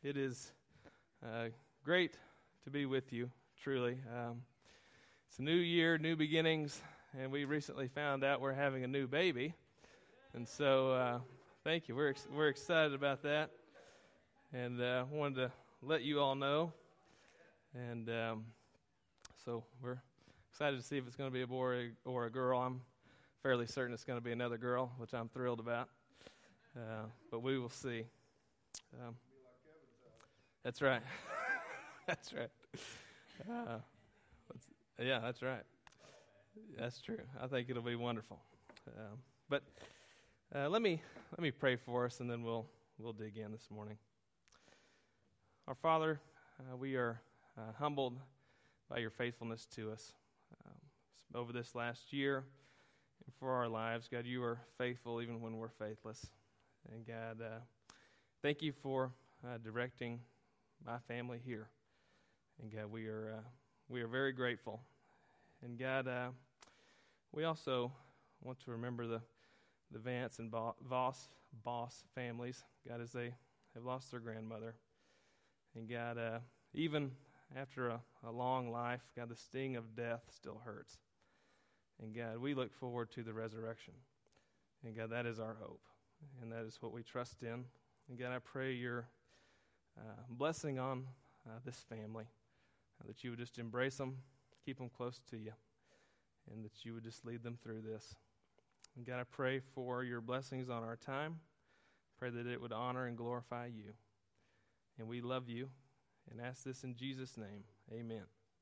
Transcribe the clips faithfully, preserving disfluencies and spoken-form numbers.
It is uh, great to be with you, truly. Um, it's a new year, new beginnings, and we recently found out we're having a new baby. And so, uh, thank you. We're ex- we're excited about that, and uh, wanted to let you all know. And um, so we're excited to see if it's going to be a boy or a girl. I'm fairly certain it's going to be another girl, which I'm thrilled about. Uh, but we will see. Um, that's right. That's right. Uh, yeah, that's right. That's true. I think it'll be wonderful. Um, but uh, let me let me pray for us, and then we'll we'll dig in this morning. Our Father, uh, we are uh, humbled by your faithfulness to us um, over this last year and for our lives. God, you are faithful even when we're faithless. And God, uh, thank you for uh, directing my family here. And God, we are uh, we are very grateful. And God, uh, we also want to remember the the Vance and Bo- Voss Boss families. God, as they have lost their grandmother. And God, uh, even after a, a long life, God, the sting of death still hurts. And God, we look forward to the resurrection. And God, that is our hope. And that is what we trust in. And God, I pray your uh, blessing on uh, this family, uh, that you would just embrace them, keep them close to you, and that you would just lead them through this. And God, I pray for your blessings on our time. Pray that it would honor and glorify you. And we love you and ask this in Jesus' name. Amen.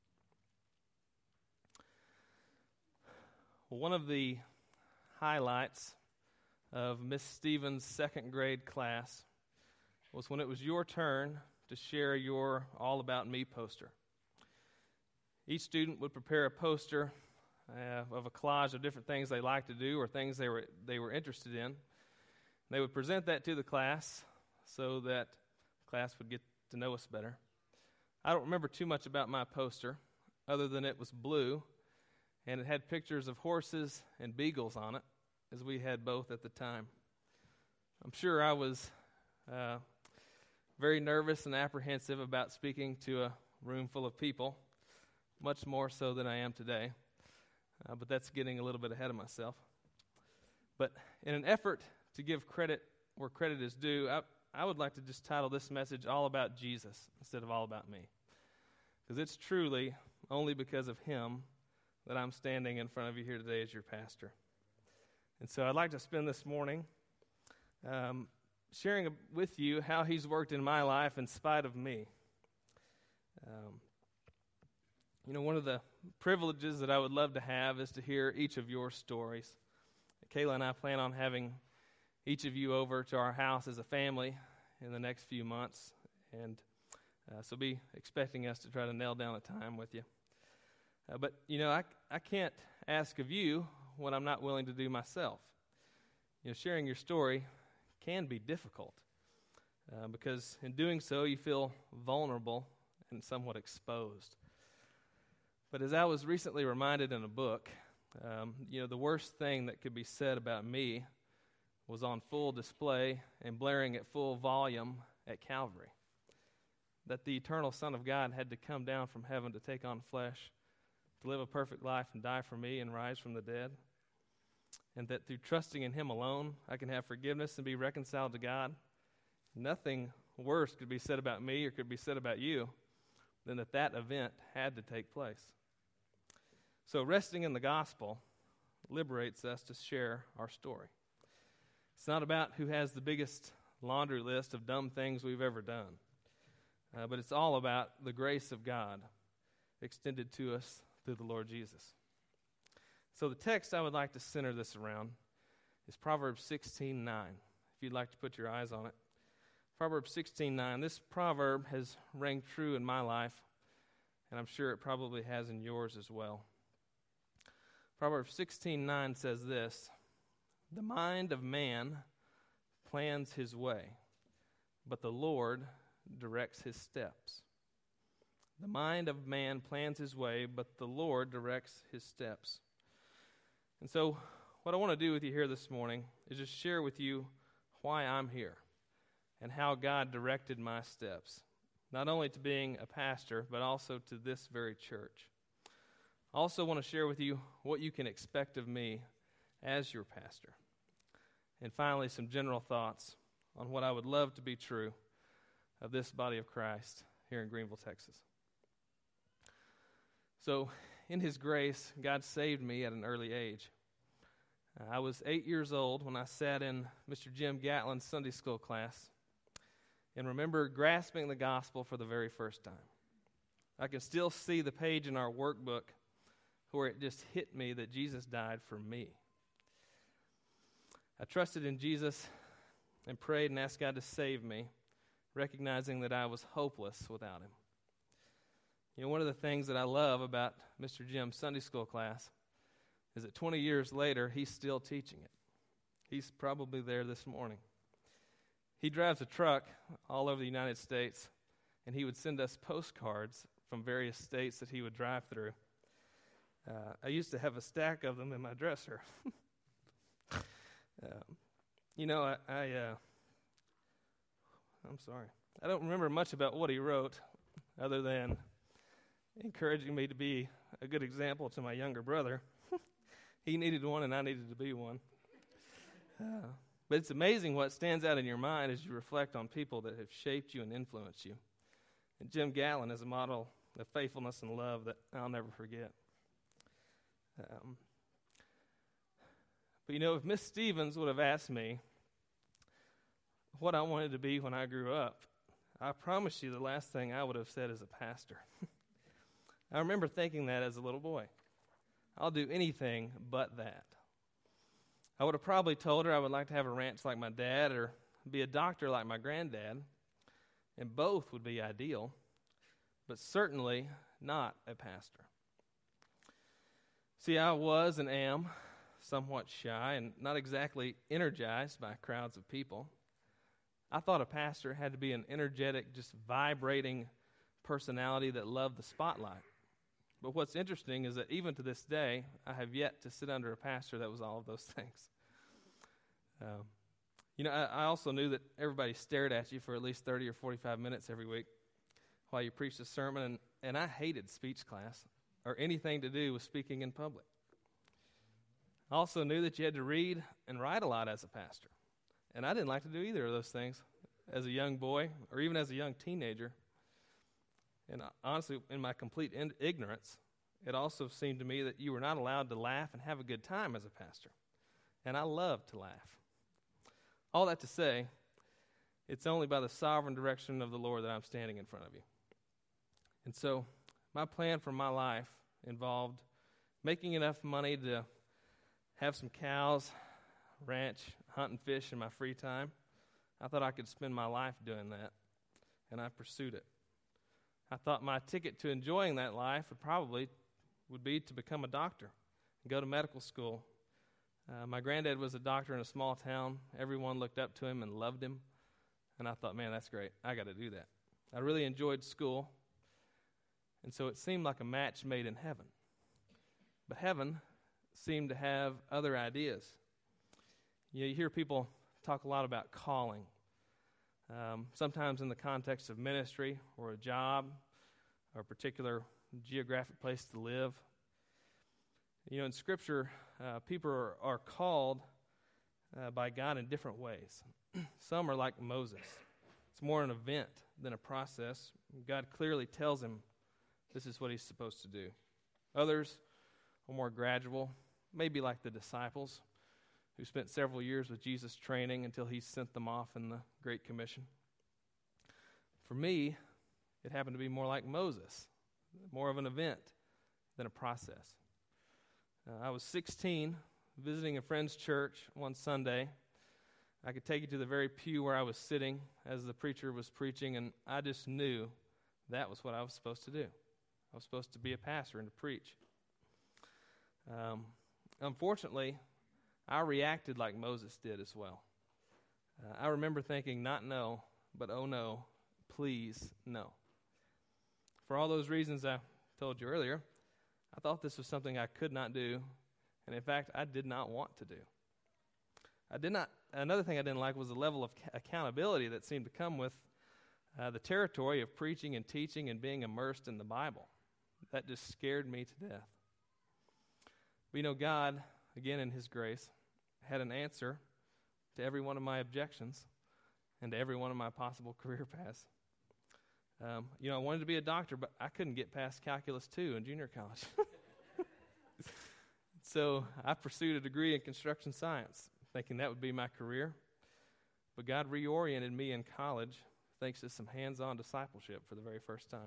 Well, one of the highlights of Miss Stevens' second grade class was when it was your turn to share your All About Me poster. Each student would prepare a poster uh, of a collage of different things they liked to do or things they were they were interested in. They would present that to the class so that the class would get to know us better. I don't remember too much about my poster other than it was blue and it had pictures of horses and beagles on it, as we had both at the time. I'm sure I was uh, very nervous and apprehensive about speaking to a room full of people, much more so than I am today. Uh, but that's getting a little bit ahead of myself. But in an effort to give credit where credit is due, I, I would like to just title this message All About Jesus instead of All About Me. Because it's truly only because of him that I'm standing in front of you here today as your pastor. And so I'd like to spend this morning um, sharing with you how he's worked in my life in spite of me. Um, you know, one of the privileges that I would love to have is to hear each of your stories. Kayla and I plan on having each of you over to our house as a family in the next few months. And uh, so be expecting us to try to nail down a time with you. Uh, but, you know, I, I can't ask of you what I'm not willing to do myself. You know, sharing your story can be difficult uh, because in doing so you feel vulnerable and somewhat exposed. But as I was recently reminded in a book, um, you know, the worst thing that could be said about me was on full display and blaring at full volume at Calvary. That the eternal Son of God had to come down from heaven to take on flesh, to live a perfect life and die for me and rise from the dead. And that through trusting in him alone, I can have forgiveness and be reconciled to God. Nothing worse could be said about me or could be said about you than that that event had to take place. So resting in the gospel liberates us to share our story. It's not about who has the biggest laundry list of dumb things we've ever done, uh, but it's all about the grace of God extended to us through the Lord Jesus. So the text I would like to center this around is Proverbs sixteen nine, if you'd like to put your eyes on it. Proverbs sixteen nine, this proverb has rang true in my life, and I'm sure it probably has in yours as well. Proverbs sixteen nine says this, "The mind of man plans his way, but the Lord directs his steps." The mind of man plans his way, but the Lord directs his steps. And so what I want to do with you here this morning is just share with you why I'm here. and how God directed my steps, not only to being a pastor, but also to this very church. I also want to share with you what you can expect of me as your pastor. And finally, some general thoughts on what I would love to be true of this body of Christ here in Greenville, Texas. So, in His grace, God saved me at an early age. Uh, I was eight years old when I sat in Mister Jim Gatlin's Sunday school class and remember grasping the gospel for the very first time. I can still see the page in our workbook where it just hit me that Jesus died for me. I trusted in Jesus and prayed and asked God to save me, recognizing that I was hopeless without Him. You know, one of the things that I love about Mister Jim's Sunday school class is that twenty years later, he's still teaching it. He's probably there this morning. He drives a truck all over the United States, and he would send us postcards from various states that he would drive through. Uh, I used to have a stack of them in my dresser. um, you know, I, I uh, I'm sorry. I don't remember much about what he wrote other than encouraging me to be a good example to my younger brother. He needed one and I needed to be one. Uh, but it's amazing what stands out in your mind as you reflect on people that have shaped you and influenced you. And Jim Gatlin is a model of faithfulness and love that I'll never forget. Um, but you know, if Miss Stevens would have asked me what I wanted to be when I grew up, I promise you the last thing I would have said is a pastor. I remember thinking that as a little boy. I'll do anything but that. I would have probably told her I would like to have a ranch like my dad or be a doctor like my granddad, and both would be ideal, but certainly not a pastor. See, I was and am somewhat shy and not exactly energized by crowds of people. I thought a pastor had to be an energetic, just vibrating personality that loved the spotlight. But what's interesting is that even to this day, I have yet to sit under a pastor that was all of those things. Um, you know, I, I also knew that everybody stared at you for at least thirty or forty-five minutes every week while you preached a sermon, and, and I hated speech class or anything to do with speaking in public. I also knew that you had to read and write a lot as a pastor, and I didn't like to do either of those things as a young boy or even as a young teenager. And honestly, in my complete in- ignorance, it also seemed to me that you were not allowed to laugh and have a good time as a pastor. And I love to laugh. All that to say, it's only by the sovereign direction of the Lord that I'm standing in front of you. And so, my plan for my life involved making enough money to have some cows, ranch, hunt and fish in my free time. I thought I could spend my life doing that, and I pursued it. I thought my ticket to enjoying that life would probably would be to become a doctor and go to medical school. Uh, my granddad was a doctor in a small town. Everyone looked up to him and loved him. And I thought, man, that's great. I got to do that. I really enjoyed school. And so it seemed like a match made in heaven. But heaven seemed to have other ideas. You know, you hear people talk a lot about calling. Um, sometimes in the context of ministry or a job or a particular geographic place to live. You know, in Scripture, uh, people are, are called uh, by God in different ways. Some are like Moses. It's more an event than a process. God clearly tells him this is what he's supposed to do. Others are more gradual, maybe like the disciples, who spent several years with Jesus training until he sent them off in the Great Commission. For me, it happened to be more like Moses, more of an event than a process. Uh, I was sixteen, visiting a friend's church one Sunday. I could take you to the very pew where I was sitting as the preacher was preaching, and I just knew that was what I was supposed to do. I was supposed to be a pastor and to preach. Um, unfortunately, I reacted like Moses did as well. Uh, I remember thinking, not no, but oh no, please no. For all those reasons I told you earlier, I thought this was something I could not do, and in fact, I did not want to do. I did not another thing I didn't like was the level of accountability that seemed to come with uh, the territory of preaching and teaching and being immersed in the Bible. That just scared me to death. But you know, God, again in His grace, had an answer to every one of my objections and to every one of my possible career paths. Um, you know, I wanted to be a doctor, but I couldn't get past Calculus two in junior college. So I pursued a degree in construction science, thinking that would be my career. But God reoriented me in college thanks to some hands-on discipleship for the very first time.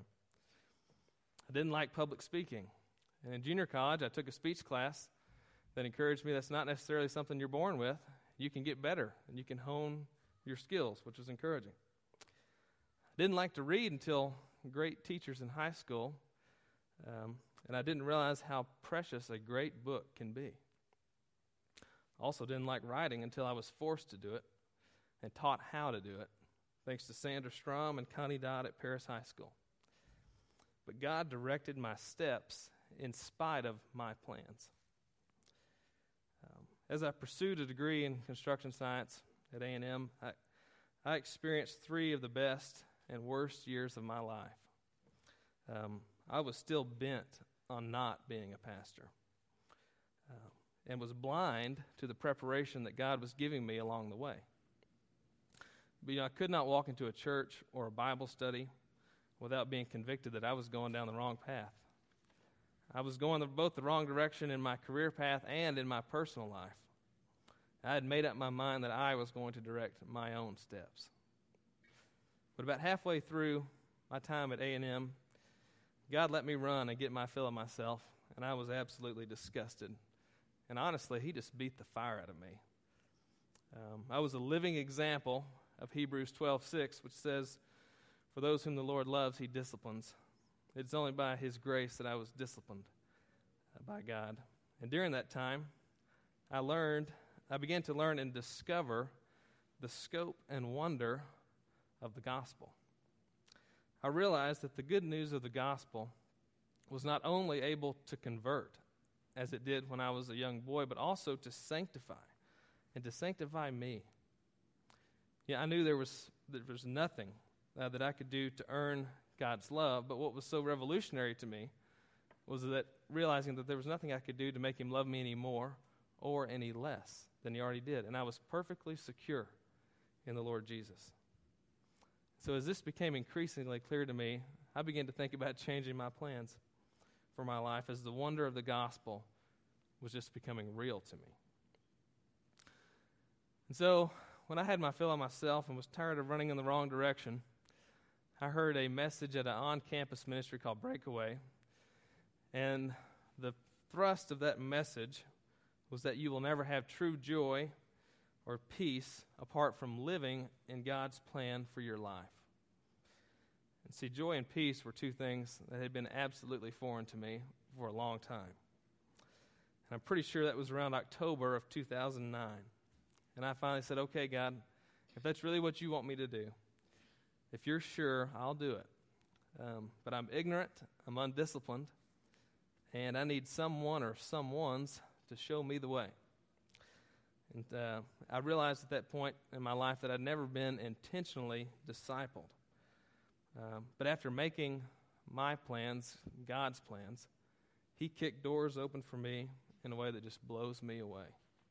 I didn't like public speaking. And in junior college, I took a speech class that encouraged me that's not necessarily something you're born with. You can get better, and you can hone your skills, which was encouraging. I didn't like to read until great teachers in high school, um, and I didn't realize how precious a great book can be. Also didn't like writing until I was forced to do it and taught how to do it, thanks to Sandra Strom and Connie Dodd at Paris High School. But God directed my steps in spite of my plans. Um, as I pursued a degree in construction science at A and M, I, I experienced three of the best and worst years of my life. Um, I was still bent on not being a pastor, uh, and was blind to the preparation that God was giving me along the way. But you know, I could not walk into a church or a Bible study without being convicted that I was going down the wrong path. I was going the, both the wrong direction in my career path and in my personal life. I had made up my mind that I was going to direct my own steps. But about halfway through my time at A and M, God let me run and get my fill of myself, and I was absolutely disgusted. And honestly, He just beat the fire out of me. Um, I was a living example of Hebrews twelve six, which says, "For those whom the Lord loves, He disciplines." It's only by His grace that I was disciplined uh, by God. And during that time, I learned, I began to learn and discover the scope and wonder of the gospel. I realized that the good news of the gospel was not only able to convert, as it did when I was a young boy, but also to sanctify, and to sanctify me. Yeah, I knew there was there was nothing uh, that I could do to earn God's love, but what was so revolutionary to me was that realizing that there was nothing I could do to make Him love me any more or any less than He already did, and I was perfectly secure in the Lord Jesus. So as this became increasingly clear to me, I began to think about changing my plans for my life as the wonder of the gospel was just becoming real to me. And so when I had my fill of myself and was tired of running in the wrong direction, I heard a message at an on-campus ministry called Breakaway, and the thrust of that message was that you will never have true joy or peace apart from living in God's plan for your life. And see, joy and peace were two things that had been absolutely foreign to me for a long time. And I'm pretty sure that was around October of two thousand nine. And I finally said, okay, God, if that's really what you want me to do, if you're sure, I'll do it. Um, but I'm ignorant, I'm undisciplined, and I need someone or someones to show me the way. And uh, I realized at that point in my life that I'd never been intentionally discipled. Um, but after making my plans, God's plans, He kicked doors open for me in a way that just blows me away.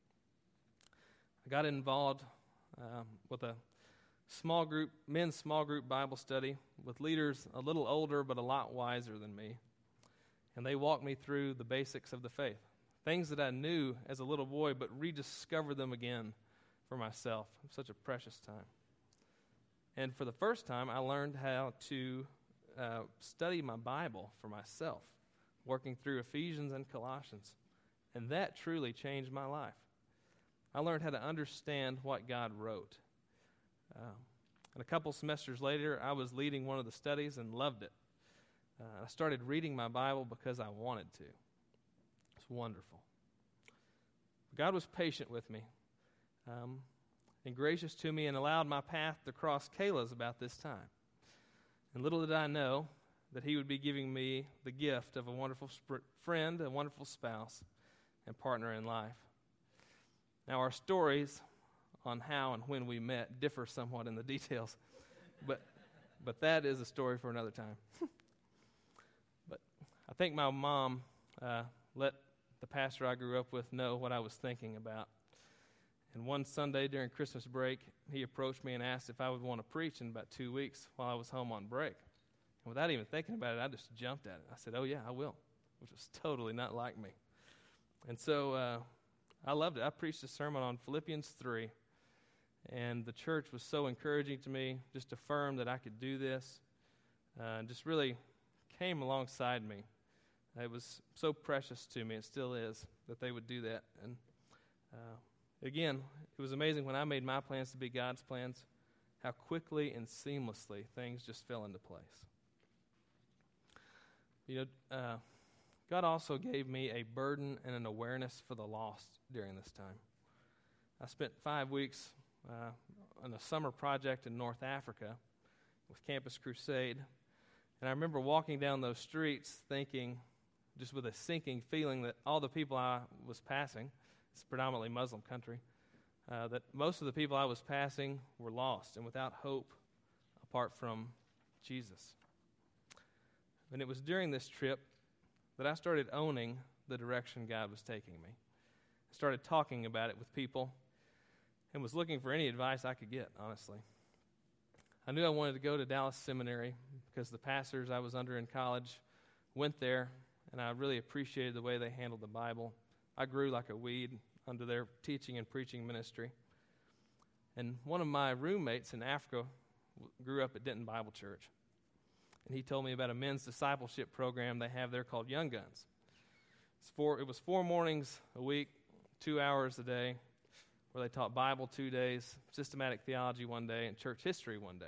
I got involved um, with a small group, men's small group Bible study with leaders a little older but a lot wiser than me. And they walked me through the basics of the faith, things that I knew as a little boy but rediscovered them again for myself. It was such a precious time. And for the first time, I learned how to uh, study my Bible for myself, working through Ephesians and Colossians. And that truly changed my life. I learned how to understand what God wrote. Um, and a couple semesters later, I was leading one of the studies and loved it. Uh, I started reading my Bible because I wanted to. It's wonderful. God was patient with me um, and gracious to me and allowed my path to cross Kayla's about this time. And little did I know that He would be giving me the gift of a wonderful sp- friend, a wonderful spouse, and partner in life. Now, our stories on how and when we met differ somewhat in the details, but but that is a story for another time. But I think my mom uh, let the pastor I grew up with know what I was thinking about. And one Sunday during Christmas break, he approached me and asked if I would want to preach in about two weeks while I was home on break. And without even thinking about it, I just jumped at it. I said, oh yeah, I will, which was totally not like me. And so uh, I loved it. I preached a sermon on Philippians three, and the church was so encouraging to me, just affirmed that I could do this, uh, and just really came alongside me. It was so precious to me, it still is, that they would do that. And uh, again, it was amazing when I made my plans to be God's plans, how quickly and seamlessly things just fell into place. You know, uh, God also gave me a burden and an awareness for the lost during this time. I spent five weeks uh, on a summer project in North Africa with Campus Crusade, and I remember walking down those streets thinking, just with a sinking feeling, that all the people I was passing, it's a predominantly Muslim country, uh, that most of the people I was passing were lost and without hope apart from Jesus. And it was during this trip that I started owning the direction God was taking me. I started talking about it with people and was looking for any advice I could get, honestly. I knew I wanted to go to Dallas Seminary because the pastors I was under in college went there, and I really appreciated the way they handled the Bible. I grew like a weed under their teaching and preaching ministry. And one of my roommates in Africa grew up at Denton Bible Church. And he told me about a men's discipleship program they have there called Young Guns. It's four, it was four mornings a week, two hours a day, where they taught Bible two days, systematic theology one day, and church history one day.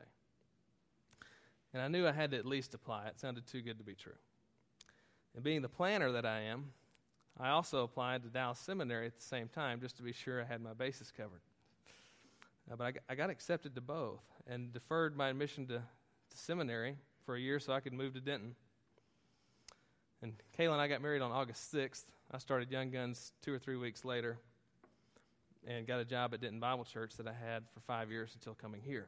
And I knew I had to at least apply. It sounded too good to be true. And being the planner that I am, I also applied to Dallas Seminary at the same time just to be sure I had my bases covered. Uh, but I got, I got accepted to both and deferred my admission to, to seminary for a year so I could move to Denton. And Kayla and I got married on August sixth. I started Young Guns two or three weeks later and got a job at Denton Bible Church that I had for five years until coming here.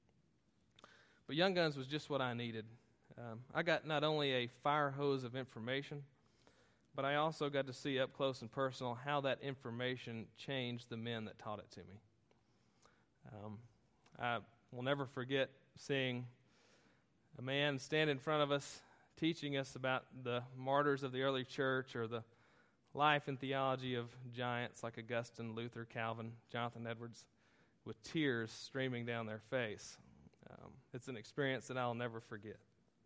But Young Guns was just what I needed. Um, I got not only a fire hose of information, but I also got to see up close and personal how that information changed the men that taught it to me. Um, I will never forget seeing a man stand in front of us teaching us about the martyrs of the early church or the life and theology of giants like Augustine, Luther, Calvin, Jonathan Edwards, with tears streaming down their face. Um, it's an experience that I'll never forget.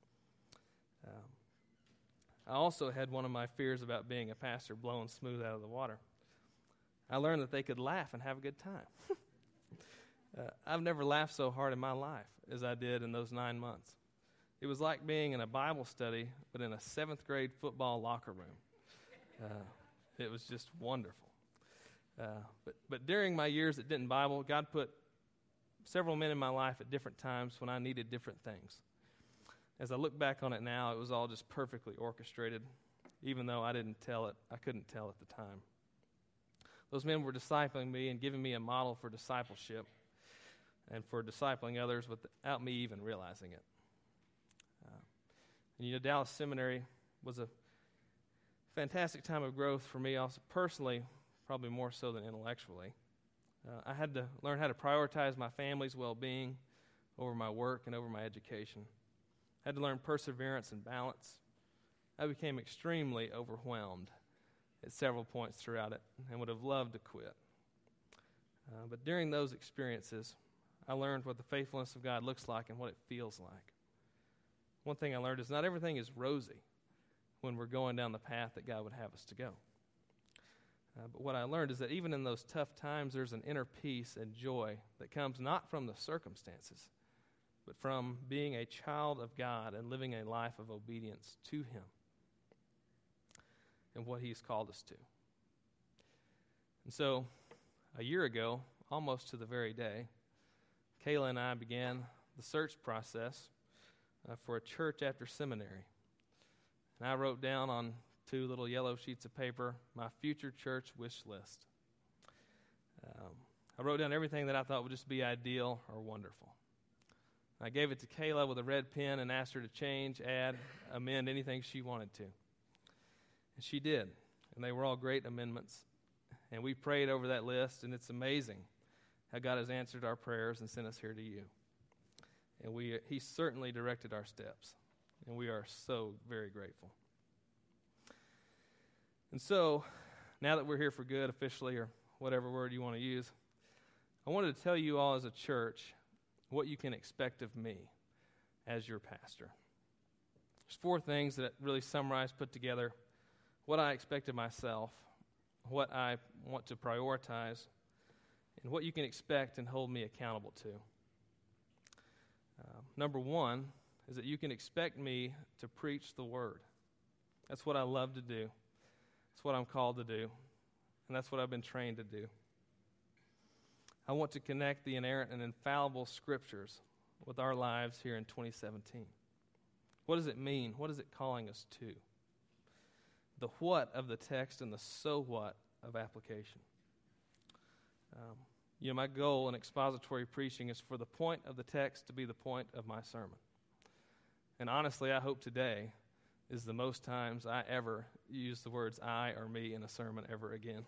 Um, I also had one of my fears about being a pastor blown smooth out of the water. I learned that they could laugh and have a good time. uh, I've never laughed so hard in my life as I did in those nine months. It was like being in a Bible study, but in a seventh grade football locker room. Uh, it was just wonderful. Uh, but, but during my years at Denton Bible, God put several men in my life at different times when I needed different things. As I look back on it now, it was all just perfectly orchestrated, even though I didn't tell it, I couldn't tell at the time. Those men were discipling me and giving me a model for discipleship and for discipling others without me even realizing it. Uh, and you know, Dallas Seminary was a fantastic time of growth for me also personally, probably more so than intellectually. Uh, I had to learn how to prioritize my family's well-being over my work and over my education. I had to learn perseverance and balance. I became extremely overwhelmed at several points throughout it and would have loved to quit. Uh, but during those experiences, I learned what the faithfulness of God looks like and what it feels like. One thing I learned is not everything is rosy when we're going down the path that God would have us to go. Uh, but what I learned is that even in those tough times, there's an inner peace and joy that comes not from the circumstances, but from being a child of God and living a life of obedience to Him and what He's called us to. And so, a year ago, almost to the very day, Kayla and I began the search process uh, for a church after seminary. And I wrote down on two little yellow sheets of paper my future church wish list. Um, I wrote down everything that I thought would just be ideal or wonderful. I gave it to Kayla with a red pen and asked her to change, add, amend anything she wanted to. And she did. And they were all great amendments. And we prayed over that list, and it's amazing how God has answered our prayers and sent us here to you. And we He certainly directed our steps. And we are so very grateful. And so, now that we're here for good officially, or whatever word you want to use, I wanted to tell you all as a church what you can expect of me as your pastor. There's four things that really summarize, put together, what I expect of myself, what I want to prioritize, and what you can expect and hold me accountable to. Uh, number one is that you can expect me to preach the word. That's what I love to do. That's what I'm called to do, and that's what I've been trained to do. I want to connect the inerrant and infallible scriptures with our lives here in twenty seventeen. What does it mean? What is it calling us to? The what of the text and the so what of application. Um, you know, my goal in expository preaching is for the point of the text to be the point of my sermon. And honestly, I hope today is the most times I ever use the words I or me in a sermon ever again.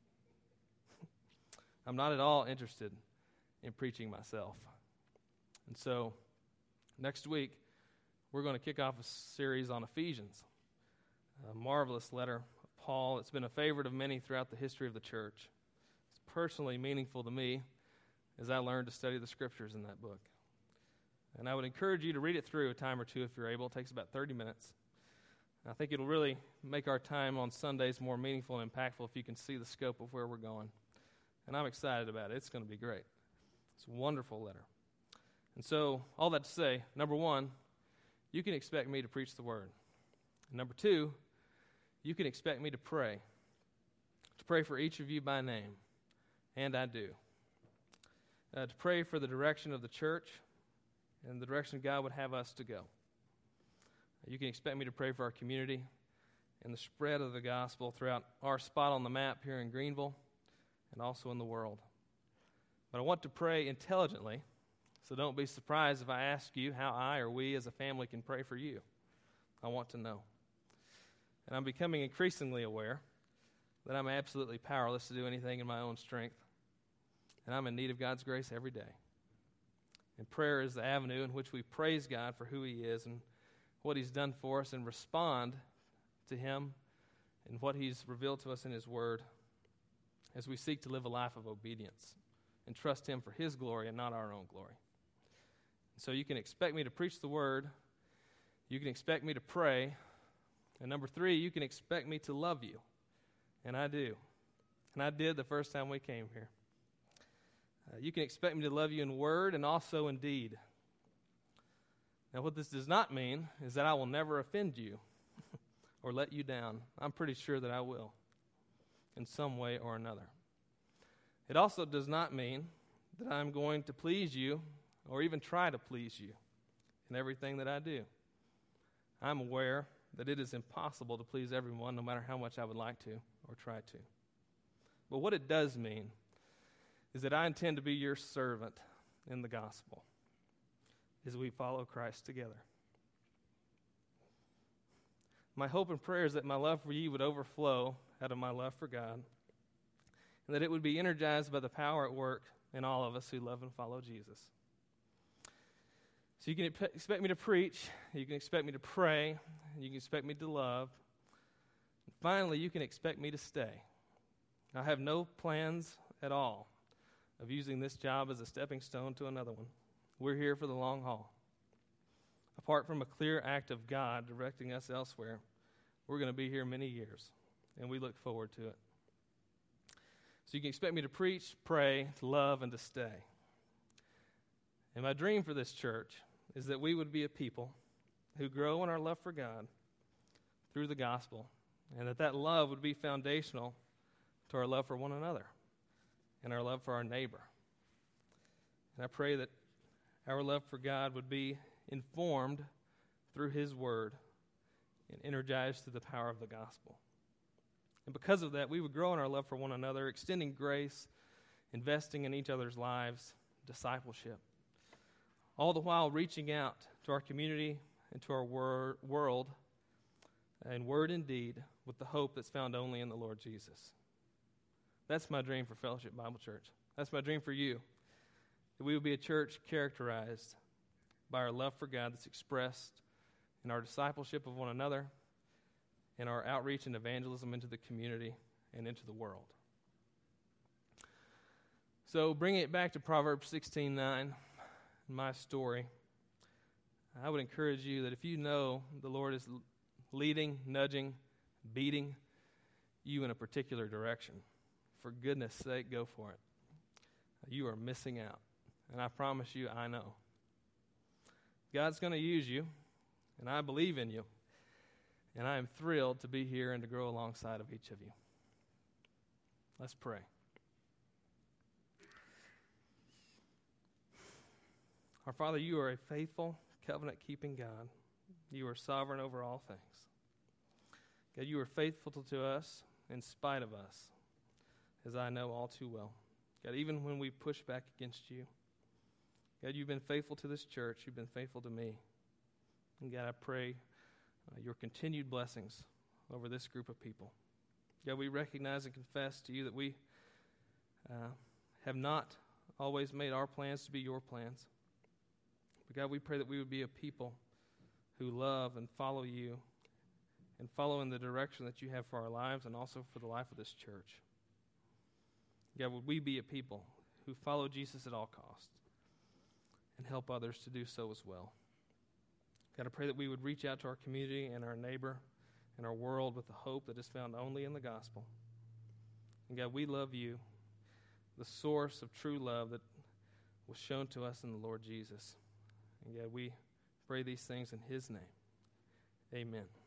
I'm not at all interested in preaching myself. And so, next week, we're going to kick off a series on Ephesians, a marvelous letter of Paul. It's been a favorite of many throughout the history of the church. It's personally meaningful to me as I learned to study the scriptures in that book. And I would encourage you to read it through a time or two if you're able. It takes about thirty minutes. I think it'll really make our time on Sundays more meaningful and impactful if you can see the scope of where we're going. And I'm excited about it. It's going to be great. It's a wonderful letter. And so, all that to say, number one, you can expect me to preach the word. And number two, you can expect me to pray. To pray for each of you by name. And I do. Uh, to pray for the direction of the church and the direction God would have us to go. You can expect me to pray for our community and the spread of the gospel throughout our spot on the map here in Greenville and also in the world. But I want to pray intelligently, so don't be surprised if I ask you how I or we as a family can pray for you. I want to know. And I'm becoming increasingly aware that I'm absolutely powerless to do anything in my own strength, and I'm in need of God's grace every day. And prayer is the avenue in which we praise God for who He is and what He's done for us and respond to Him and what He's revealed to us in His Word as we seek to live a life of obedience and trust Him for His glory and not our own glory. So you can expect me to preach the Word. You can expect me to pray. And number three, you can expect me to love you. And I do. And I did the first time we came here. Uh, you can expect me to love you in word and also in deed. Now, what this does not mean is that I will never offend you or let you down. I'm pretty sure that I will in some way or another. It also does not mean that I'm going to please you or even try to please you in everything that I do. I'm aware that it is impossible to please everyone, no matter how much I would like to or try to. But what it does mean is that I intend to be your servant in the gospel as we follow Christ together. My hope and prayer is that my love for you would overflow out of my love for God, and that it would be energized by the power at work in all of us who love and follow Jesus. So you can expect me to preach, you can expect me to pray, you can expect me to love. And finally, you can expect me to stay. I have no plans at all of using this job as a stepping stone to another one. We're here for the long haul. Apart from a clear act of God directing us elsewhere, we're going to be here many years, and we look forward to it. So you can expect me to preach, pray, to love, and to stay. And my dream for this church is that we would be a people who grow in our love for God through the gospel, and that that love would be foundational to our love for one another and our love for our neighbor. And I pray that our love for God would be informed through His Word and energized through the power of the gospel. And because of that, we would grow in our love for one another, extending grace investing in each other's lives, discipleship. All the while reaching out to our community and to our wor- world in word and deed with the hope that's found only in the Lord Jesus. That's my dream for Fellowship Bible Church. That's my dream for you. That we would be a church characterized by our love for God that's expressed in our discipleship of one another, in our outreach and evangelism into the community and into the world. So bringing it back to Proverbs sixteen nine, my story, I would encourage you that if you know the Lord is leading, nudging, beating you in a particular direction, for goodness sake, go for it. You are missing out. And I promise you, I know. God's going to use you, and I believe in you. And I am thrilled to be here and to grow alongside of each of you. Let's pray. Our Father, you are a faithful, covenant-keeping God. You are sovereign over all things. God, you are faithful to us in spite of us, as I know all too well. God, even when we push back against you, God, you've been faithful to this church. You've been faithful to me. And God, I pray uh, your continued blessings over this group of people. God, we recognize and confess to you that we uh, have not always made our plans to be your plans. But God, we pray that we would be a people who love and follow you and follow in the direction that you have for our lives and also for the life of this church. God, would we be a people who follow Jesus at all costs and help others to do so as well. God, I pray that we would reach out to our community and our neighbor and our world with the hope that is found only in the gospel. And God, we love you, the source of true love that was shown to us in the Lord Jesus. And God, we pray these things in his name. Amen.